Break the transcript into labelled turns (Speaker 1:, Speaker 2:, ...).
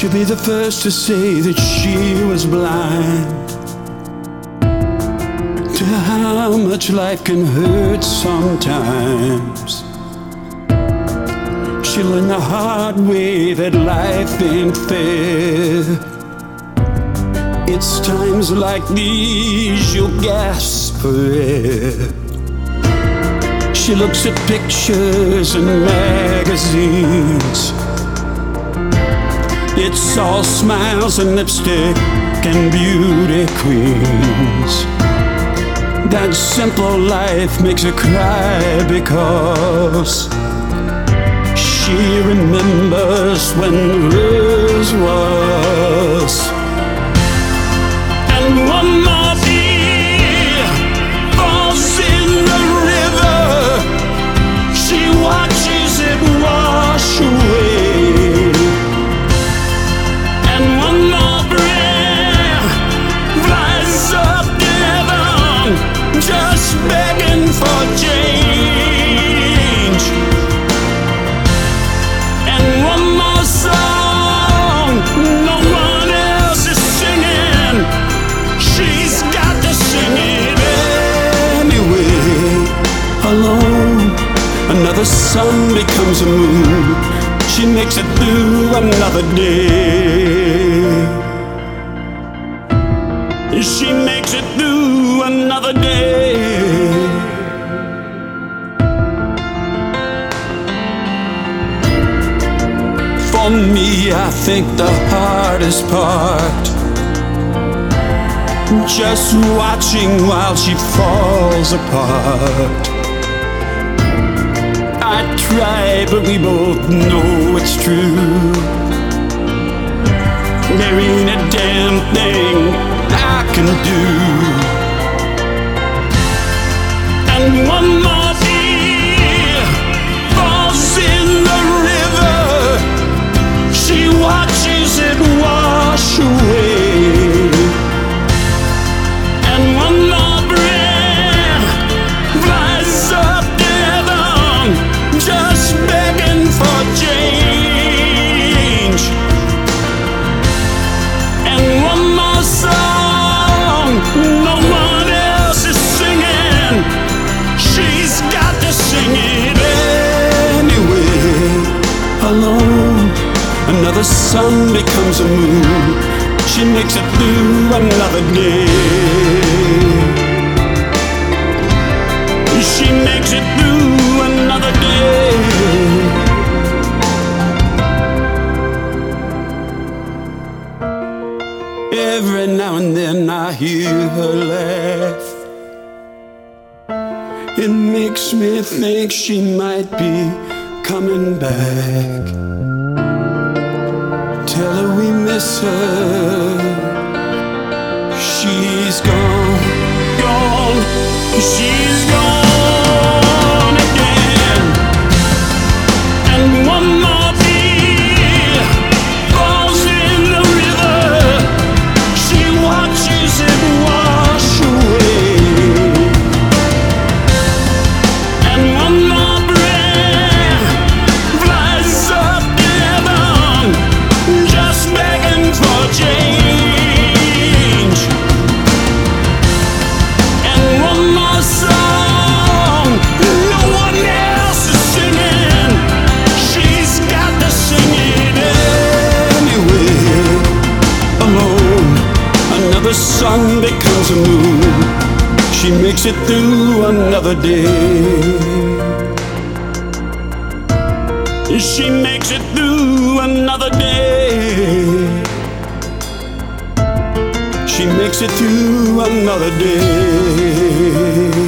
Speaker 1: She'll be the first to say that she was blind to how much life can hurt sometimes. She'll learn the hard way that life ain't fair. It's times like these you'll gasp for air. She looks at pictures and magazines. It's all smiles and lipstick and beauty queens. That simple life makes her cry because she remembers when hers was. And one more tear falls in the river. She watches it wash away. And one more breath flies up to heaven, just begging for change. And one more song no one else is singing. She's got to sing it anyway. Alone, another sun becomes a moon. She makes it through another day. She makes it through another day. For me, I think the hardest part, just watching while she falls apart. I try, but we both know it's true. There ain't a damn thing I can do. And one more tear falls in the river. She watches it wash away. And one more breath flies up to heaven, just begging for change. And one more song no one else is singing. She's got to sing it anyway. Alone, another sun becomes a moon. She makes it through another day. She makes it through another day. Every now and then I hear her laugh. It makes me think she might be coming back. Tell her we miss her. She's gone, gone, she's gone again. And one more tear falls in the river. She watches it wash away. And one more breath flies up to heaven, just begging for change. And one more song no one else is singing. She's got to sing it anyway. Alone, another sun becomes a moon. She makes it through another day. She makes it through another day. She makes it through another day.